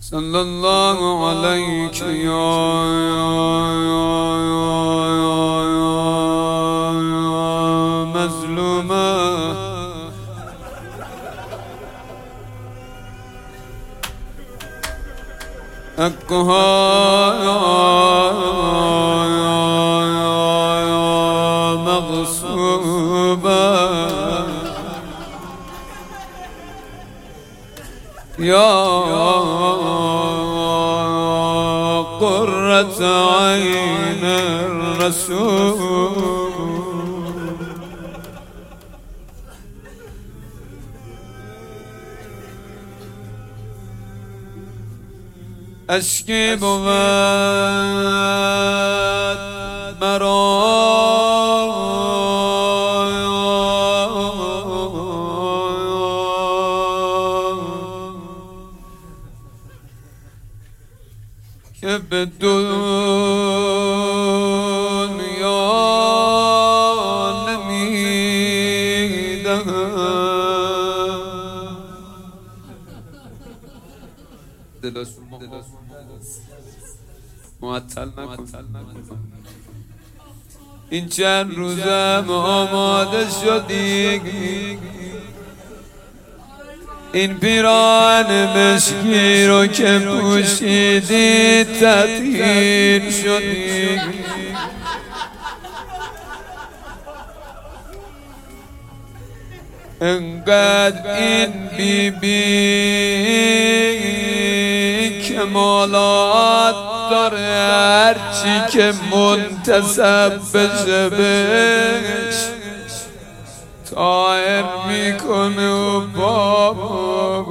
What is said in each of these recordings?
صلى الله عليك يا مظلومة حقها مغصوبة يا قرة عين الرسول اشکی بود مرا که به دنیا نمیدهم دلشون معطل نکن. این چند روزم آماده شدی، این پیراهن مشکی رو که پوشیدی تطهیر شدی. انقدر این بی کمالات داره، هرچی که منتسب بشه بهش طاهر میکنه و بابا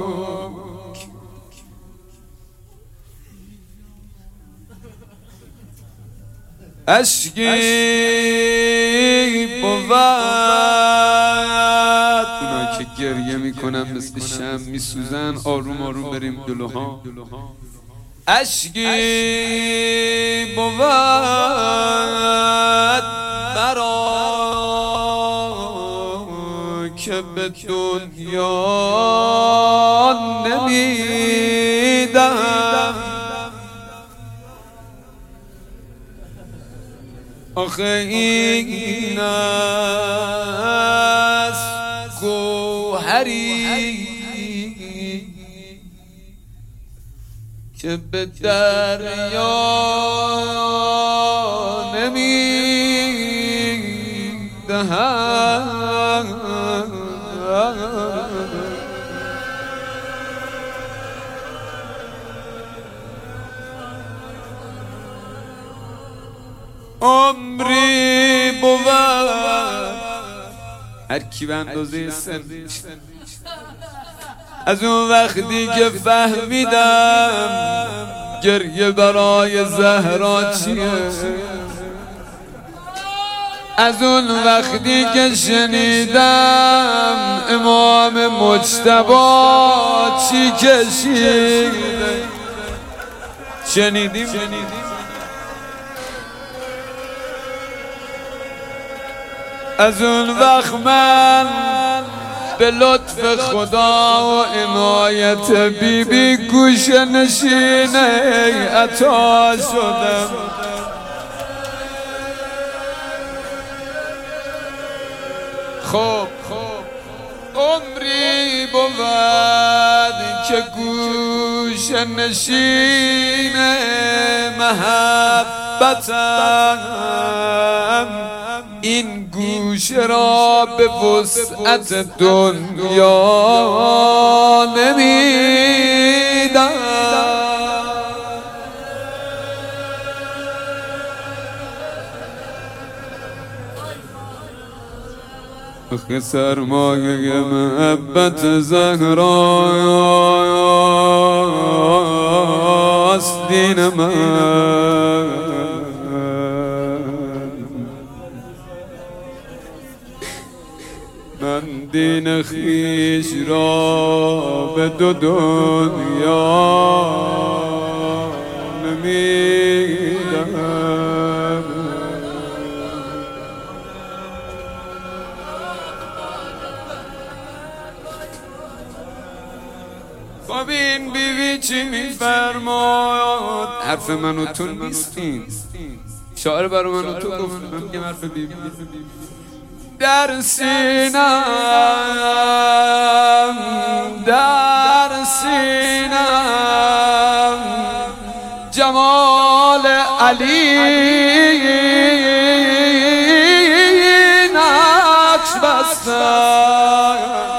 اشکی بود. اونایی که گریه میکنن مثل شمع میسوزن، آروم آروم بریم جلوها. اشکی بود مرا که به دنیا نمیدم. آخه این است گوهری که به دریا نمیدهم. عمری بود هر کی به اندازه سن از اون وقتی که فهمیدم گریه برای زهرا چیه، از اون وقتی که شنیدم امام مجتبی چی کشیده. شنیدیم از اون وقت من به لطف خدا و عنایت بیبی گوشه نشین عطا شدم. خب عمری بود که گوشه نشین محبتم، این گوشه را به وسعت دنیا نمیدم. آخه سرمایه محبت زهراست دین من. من دین خویش را به دو دنیا نمیدهم. ببین بیوی چی میفرماد. حرف من و تو نیستین، شاعر برای من و تو گفت. من میگم حرف بیوی. در سینم جمال علی نقش بستم.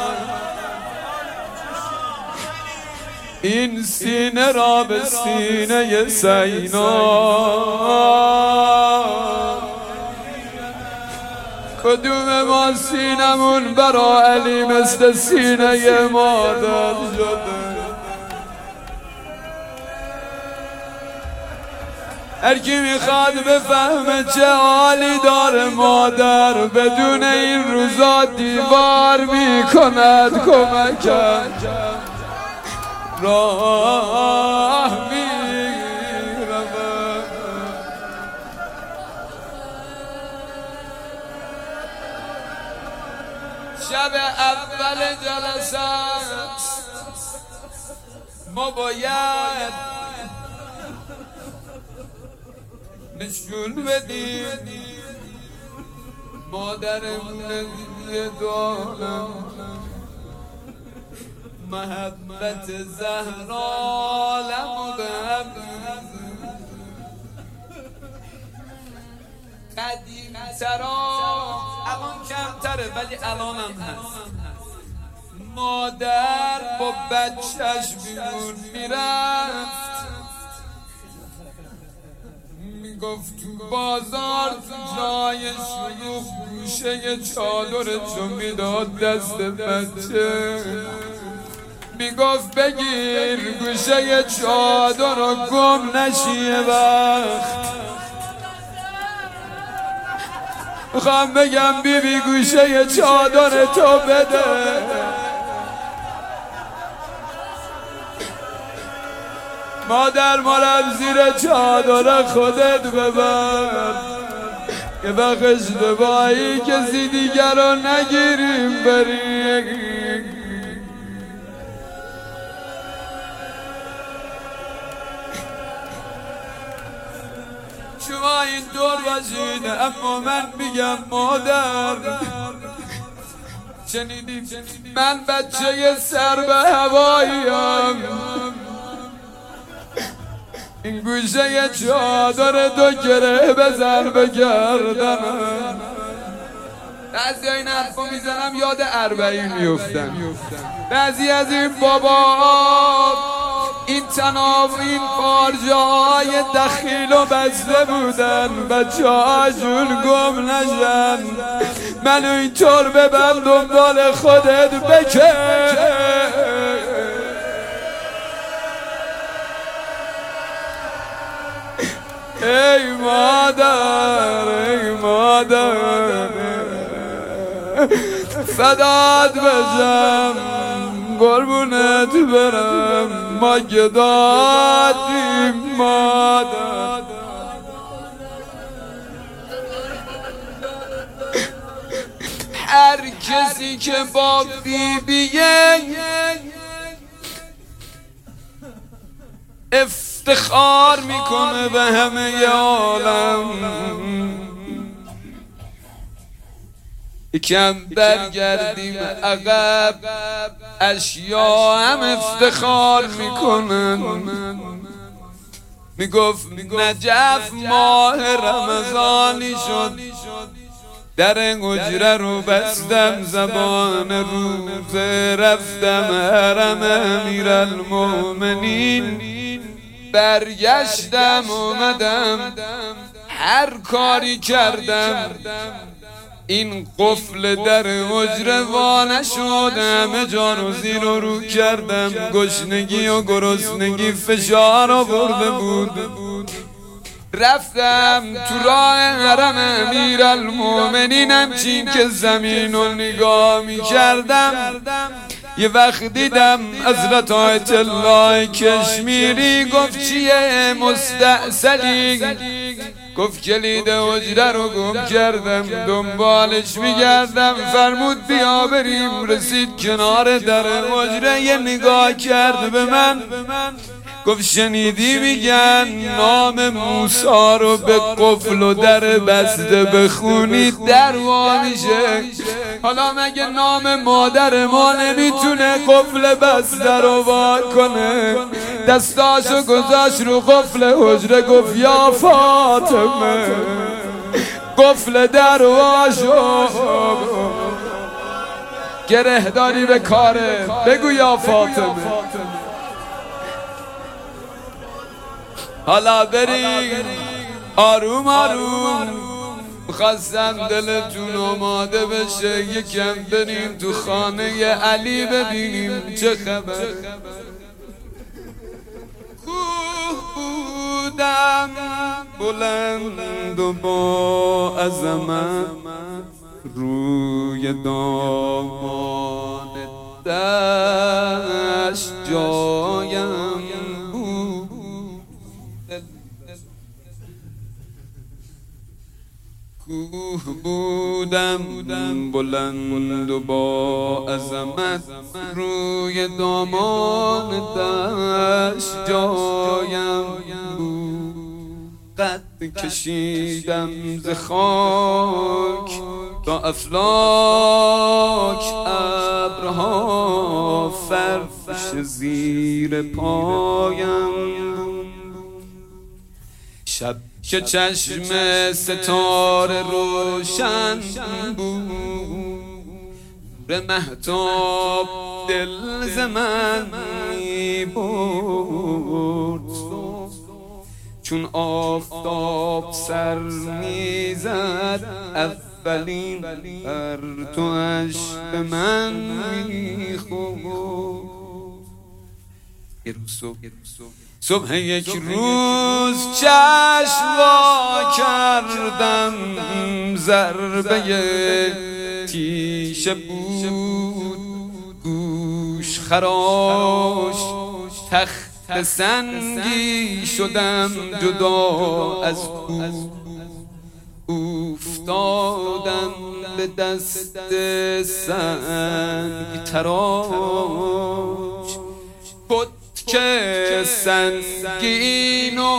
این سینه را به سینه سینا، کدوم ما سینمون برا علی مثل سینه مادر شده. هر کی میخواد بفهمه چه حالی داره مادر، بدون این روزا دیوار میکند کمکم، راه میرود. شب اول جلسه ما باید نشون بدیم مادرمون دیگه دارم، محبت زهرا لمو به هم قدیم ترا، الان کمتره ولی الان هم هست. مادر با بچهش بیرون میرفت، میگفت تو بازار تو جای شلوغ گوشه چادرشو میداد دست بچه، میگفت بگیر گوشه چادر رو گم نشی. وقت میخوام بگم بیبی گوشه چادر تو بده، مادر مالم زیر چادر خودت ببر، که وقت اشتباهی کسی دیگر رو نگیریم بریم. شما این دور باشین، اما من میگم مادر شنیدیم من بچه سر به هواییم، این گوشه چادر دو گره بزن به گردنم. بعضی این حرفا میزنم یاد 40 میفتن. بعضی از این بابا این تناب این پارچه های دخیل و بسته بودن بچه هاشون گم نشن. منو اینطور ببند دنبال خودت بکن. ای مادر ای مادر فدات بشم قربونت برم، ما که دادیم مادر. هر کسی که با بیبیه افتخار میکنه به همه عالم، یکم برگردیم عقب اشیا هم افتخار میکنن. میگفت نجف ماه رمضانی شد، در حجره رو بستم زبان روزه، رفتم حرم امیرالمومنین، برگشتم اومدم هر کاری کردم این قفل در حجره وا نشد، همه جانو زیر و رو کردم، گشنگی و گرسنگی فشار آورده بود. رفتم تو راه حرم امیرالمومنین، همچین که زمین رو نگاه می کردم یه وقت دیدم حضرت آیت الله کشمیری گفت چیه مستعسلی؟ گفت کلید حجره رو گم کردم، دنبالش میگردم، فرمود بیا بریم. رسید کنار در حجره، یه نگاه کرد به من، گفت شنیدی میگن نام موسی رو به قفل و در بسته بخونی در وا میشه؟ حالا مگه نام مادر ما نمیتونه قفل بسته رو وا کنه؟ دستاشو گذاشت رو قفل حجره، گفت یا فاطمه قفل در وا شد. گره داری به کاره، بگو یا فاطمه. حالا بریم آروم آروم، خواستم دلتون آماده بشه، یکم بریم تو خانه علی ببینیم چه خبر. کوه بودم بلند و با عظمت، روی دامان دشت جایم بود. کوه بودم بلند و با عظمت، روی دامان دشت جایم بود. قد کشیدم ز خاک تا افلاک، ابرها فرش زیر پایم. شب که چشم ستاره روشن بود، به مهتاب دل ز من می‌برد. چون آفتاب سر میزد، اولین پرتوش به من میخورد. یه روز صبح یک روز چشم وا کردم، ضربه تیشه بود گوش خراش، تخت سنگی شدم جدا از او. افتادم به دست سنگ تراش، که سنگین و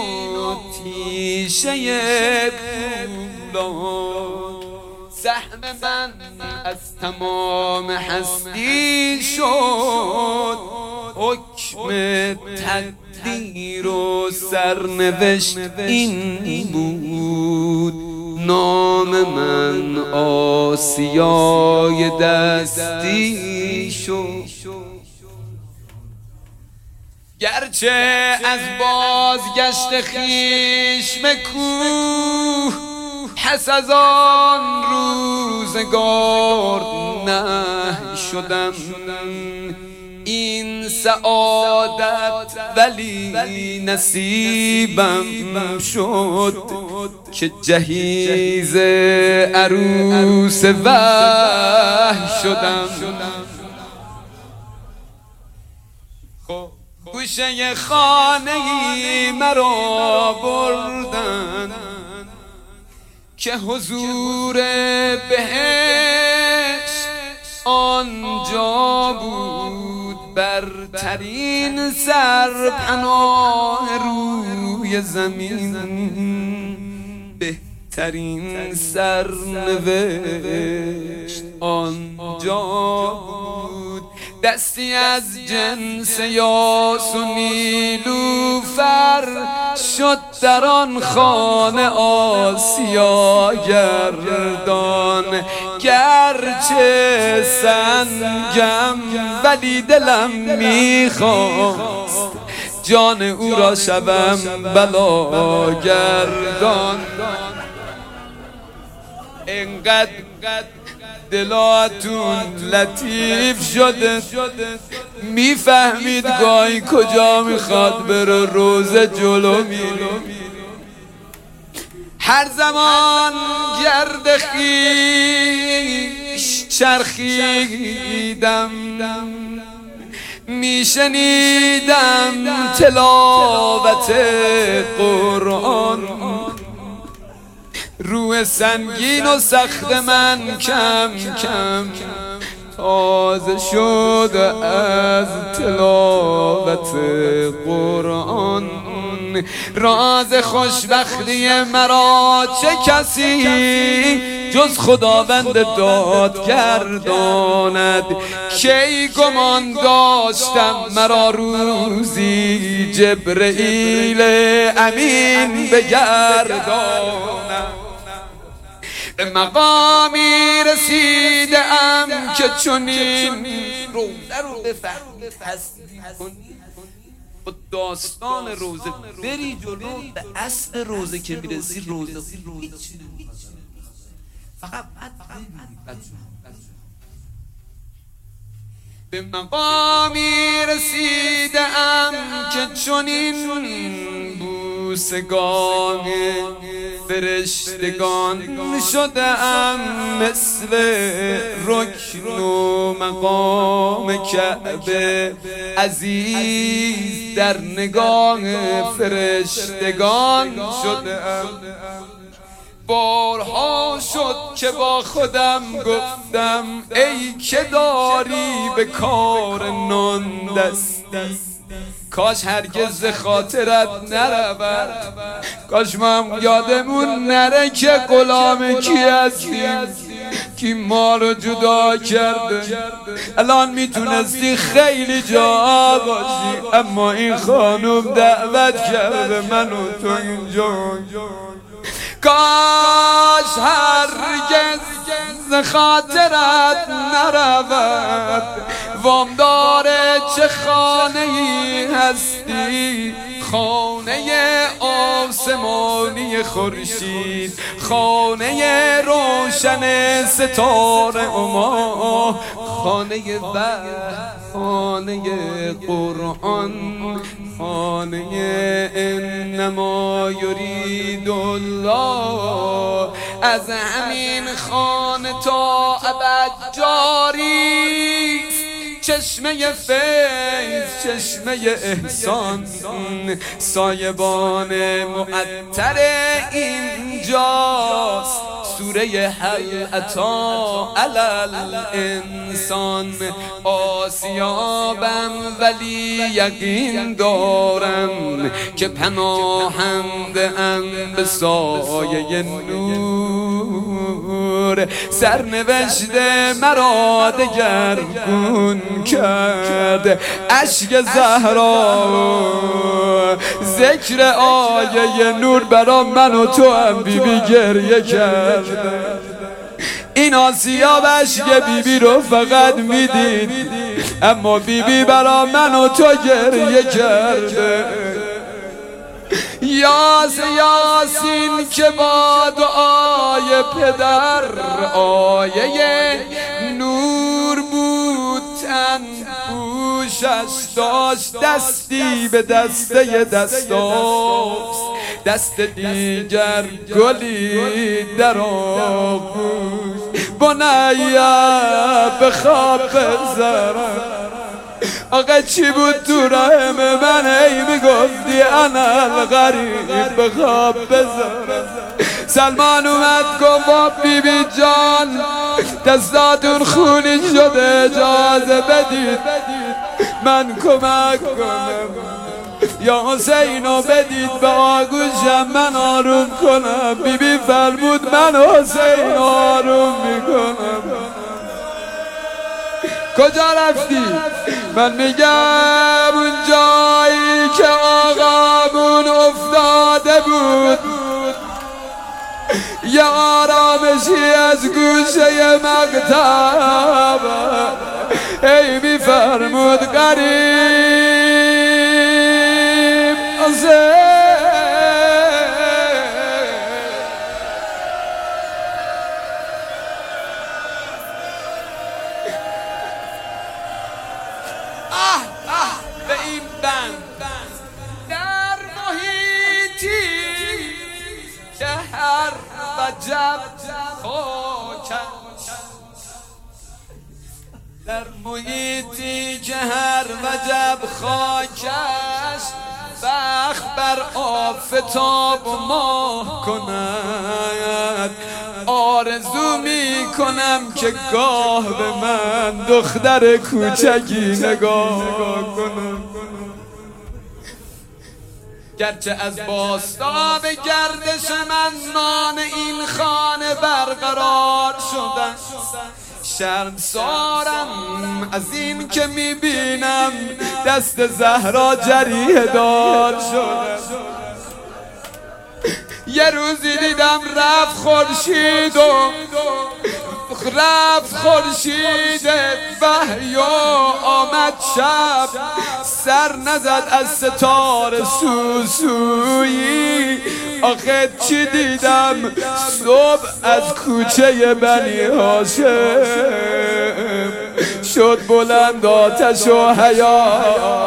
تیشه پولاد. سهم من از تمام هستی شد، حکم تقدیر و سرنوشت این بود. نام من آسیای دستی شد. گرچه از بازگشت خیش به کوه، پس از آن روزگار نه شدم. این سعادت ولی نصیبم شد، که جهیز عروس وحی شدم. گوشه خانه‌ای مرا بردن، که حضور بهشت آنجا بود. برترین سرپناه روی زمین، بهترین سرنوشت آنجا بود. دستی از جنس یاس و نیلوفر شد در آن خانه آسیا گردان. گرچه سنگم ولی دلم میخواست، جان او را شبم بلا گردان. اینقدر دلاتون لطیف شده، میفهمید گاهی کجا میخواد بره روزه جلو میره. هر زمان گرد خویش چرخیدم، میشنیدم تلاوت قرآن. روح سنگین و سخت من کم کم تازه شده از تلاوت قرآن. راز خوشبختی مرا چه کسی جز خداوند دادگرداند. کی گمان داشتم مرا روزی جبرئیل امین بگرداند. به مقامی رسیدم که چنین روزه رو بفهمی تصدیق کنی. با داستان روزه بری جلو، به اصل روزه که میرسی روزه فقط به مقامی رسیدم که چنین بوسگان فرشتگان شدم، مثل رکن و مقام کعبه عزیز در نگاه فرشتگان شدم. بارها شد که با خودم گفتم ای که داری به کار نان دستی، کاش هرگز خاطرت نرود، کاش ما هم یادمون نره که غلام کی هستیم، کی ما رو جدا کرده. الان میتونستی خیلی جا باشی، اما این خانم دعوت کرده منو تو اینجا. کاش هرگز خاطرت نرود، وامدار چه خانه ای هستی، خانه آسمانی خورشید، خانه روشن ستاره ما، خانه وحی، خانه قرآن، خانه انما یرید الله. از همین خانه تا ابد جاری چشمه فیض، چشمه احسان، سایبان معطر اینجاست. سوره هل اتی علی الانسان. آسیابم ولی یقین دارم که پناهنده ام به سایه نور. سرنوشت مرا دگرگون کرد اشک زهرا، ذکر آیه نور برا من و تو هم بیبی گریه کرد. این آسیاب اشک بیبی رو فقط میدید، اما بیبی برا من و تو گریه کرده. یاسین که با دعای پدر آیه نور بود، تن پوشش داشت دستی به دسته دستاست، دست دیگر گلی در آغوش. بنیا به خواب بذارم. آقا چی بود تو رحم من ای میگفتی انا الغریب به خواب بذارم. سلمان اومد گفت بیبی جان دستاتون خونی شده، اجازه بدید من کمک کنم، یا حسینو بدید به آگوشم من آروم کنم. بیبی فرمود من حسین آروم میکنم. کجا رفتی؟ من میگم اون جایی که آقامون افتاده بود یه آرامشی از گوشه مقتب ای میفرمود غریب به این بند در محیطی که هر وجب خاکش، در محیطی که هر وجب خاکش، وقت بر آفتاب و ماه کند. آرزو می کنم که گاه به من دختر کوچکی نگاه کنم. گرچه از باستا به گردش من نان این خانه برقرار شدن، شرمسارم از این که میبینم دست زهرا جریحه دار شده. یه روزی دیدم رفت خورشید وحی آمد شب، سر نزد از ستاره سوسویی. آخه چی دیدم صبح از کوچه بنی هاشم، شد بلند آتش و حیا.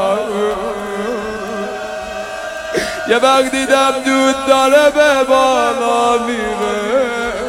یه وقت دیدم دود داره به بالا میره،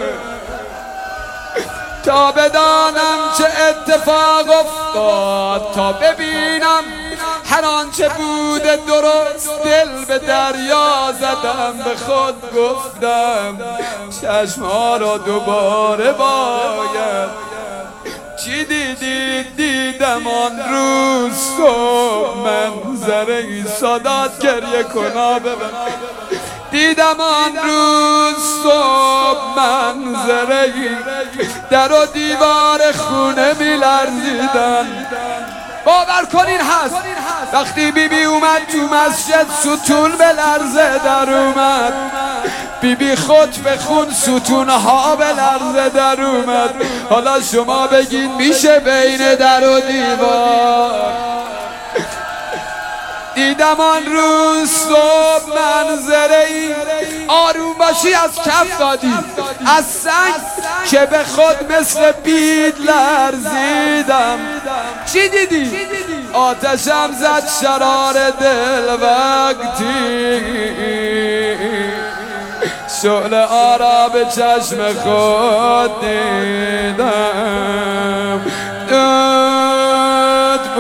تا بدانم چه اتفاق افتاد، تا ببینم هر آنچه بوده درست. دل به دریا زدم، به خود گفتم چشم‌ها را دوباره باید. چی دیدم آن روز صبح، منظره سادات گریه کنا ببن. دیدم آن روز صبح منظره در و دیوار خونه می لرزیدن. باور کنین هست وقتی بیبی اومد تو مسجد ستون به لرزه در اومد. بیبی خود به خون ستونها به لرزه در اومد. حالا شما بگین میشه بین در و دیوار؟ دیدم آن روز صبح منظره‌ای، آروم باشی از کف دادی، از سنگ که به خود مثل بید لرزیدم. چی دیدی؟ آتشم زد شرار دل وقتی شعله آرا به چشم خود دیدم. دود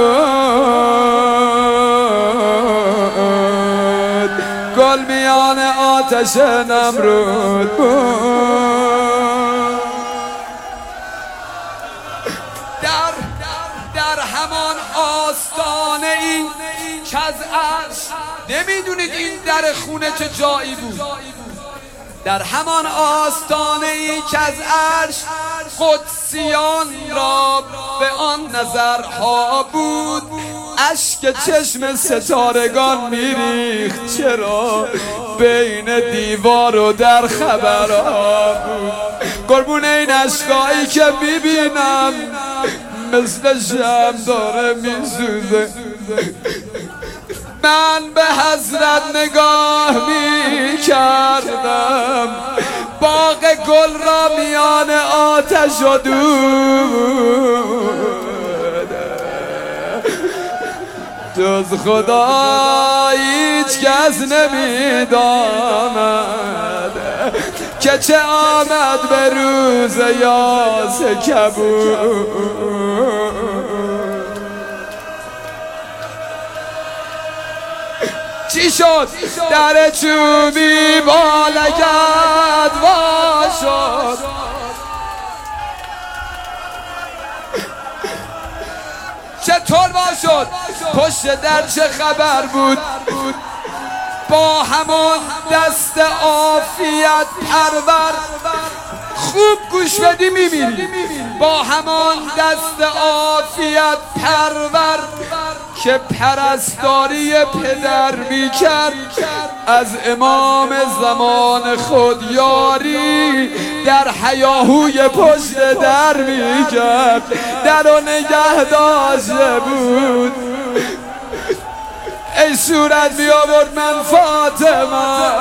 بود گل میان آتش نمرود بود. در همان آستانه ای که از عرش، نمیدونید این در خونه چه جایی بود، در همان آستانه ای که از عرش قدسیان را به آن نظرها بود. اشک چشم ستارگان میریخت، چرا بین دیوار و در خبرها بود. قربون این اشکایی که میبینم مثل شمع داره میسوزه. من به حضرت نگاه می کردم، باغ گل را میان آتش و دود. جز خدا هیچ کس نمیداند که چه آمد به روز یاس کبود. چی شد؟ در چوبی با لگد وا شد. چطور وا شد؟ پشت در چه خبر بود؟ با همان دست عافیت پرور، خوب گوش بدی میمیری. با همان دست عافیت پرور که پرستاری پدر میکرد، از امام زمان خود یاری در هیاهوی پشت در میکرد. در و نگه داشته بود. ای صورت بیاورد من فاطمه،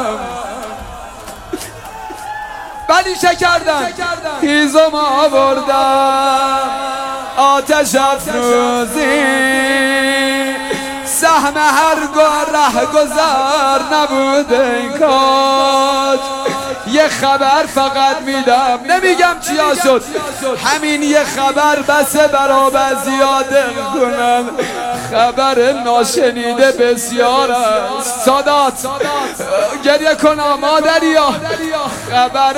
ولی چه کردم؟ هیزم آوردم آتش افروزی، سهم هر ره گذر نبود ای کاج. یه خبر فقط میدم، نمیگم چیا شد، همین یه خبر بسه برا زیاده کنم. خبر ناشنیده بسیار است. سادات گریه کنم مادریا. خبر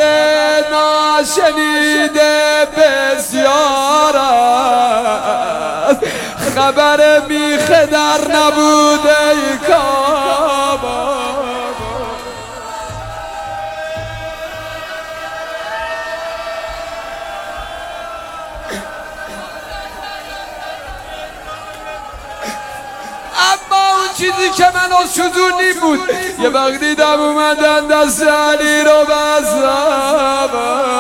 ناشنیده بسیار است، خبر میخه در نبوده ای کابا. اما اون چیزی که منو شزونی بود، یه وقت دیدم اومدن دست علی رو بستم،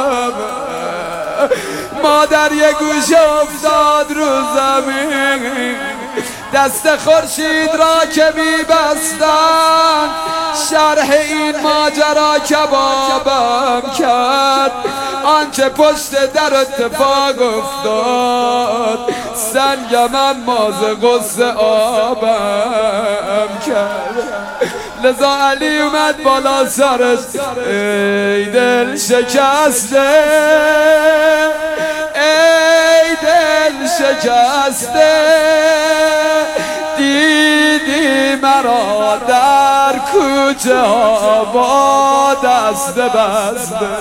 مادر یه گوشه افتاد رو زمین، دست خورشید را که میبستن، شرح این ماجرا کبابم کرد. آنچه پشت در اتفاق افتاد، سنگ من ماز غصه آبم کرد. لذا علی اومد بالا سرش، ای دل شکسته، ای دل شکسته، دیدی مرا در کوچه ها با دست بسته،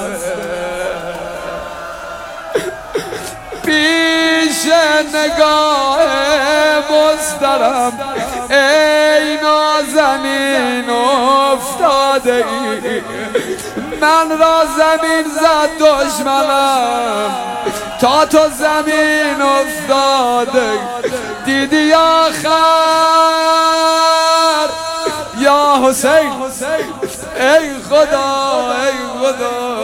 پیش نگاه مسترم ای نازنین افتاده ای. من را زمین زد دشمنم تا تو زمین افتاده، دیدی آخر یا حسین، ای خدا ای خدا.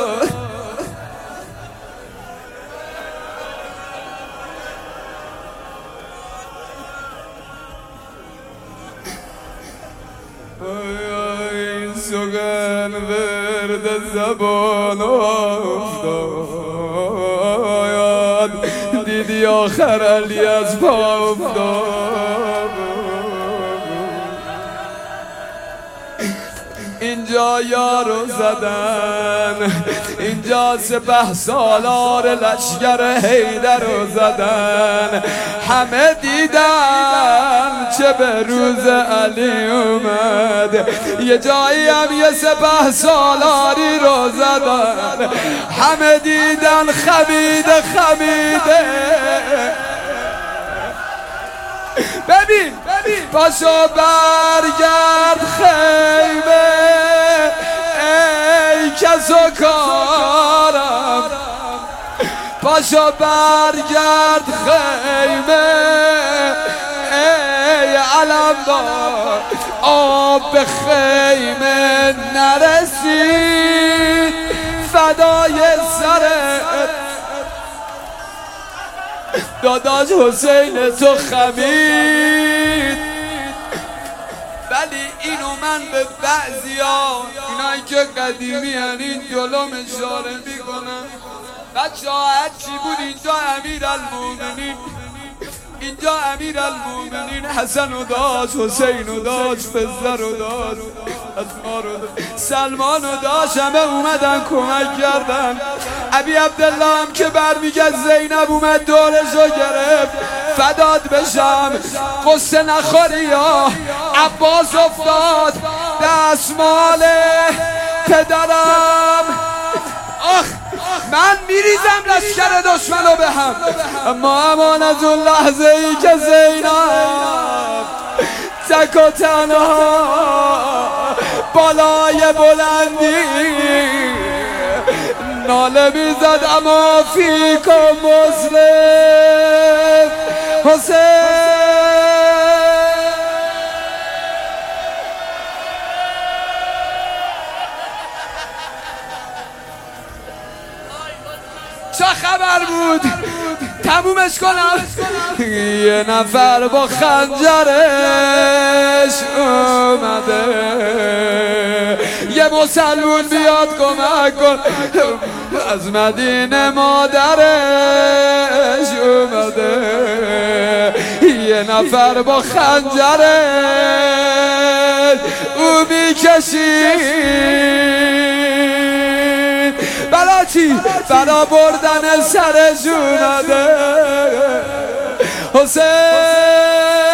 سوگن ورد زبان افتاد، دیدی آخر علی از پا افتاد. اینجا یارو زدن، اینجا سپه سالار لشگر حیدر رو زدن، همه دیدن چه به روز علی اومد. یه جایی هم یه سپه سالاری رو زدن، همه دیدن خمیده خمیده. ببین پاشو برگرد خیمه ای کس و کارم، پاشو برگرد خیمه ای علمدار. آب به خیمه نرسید فدای سرت، داداش حسین تو خمید. ولی اینو من به بعضیا، اینایی که قدیمی هن این جلوم اشاره میکنم، بچه ها هرچی بود اینجا امیرالمومنین، اینجا امیرالمومنین حسن رو داشت، حسین رو داشت، فزه رو داشت، اسما رو داشت، سلمان رو داشت. همه اومدن کمک کردن. ابی عبدالله هم که برمیگرد زینب اومد دورش رو گرفت. فداد بشم قصه نخوری یا عباس افتاد دستمال پدرم. آخ من میریزم لشکر دشمنو به هم، اما امان از اون لحظه ای که زینب تک و تنها بالای بلندی ناله میزد اما فیکم مسلم حسین. چه خبر بود؟ تمومش کنم. یه نفر با خنجرش اومده، یه مسلمون بیاد کمک کن. از مدینه مادرش اومده، یه نفر با خنجرش او میکشید چی برا بردن سر جوناده حسین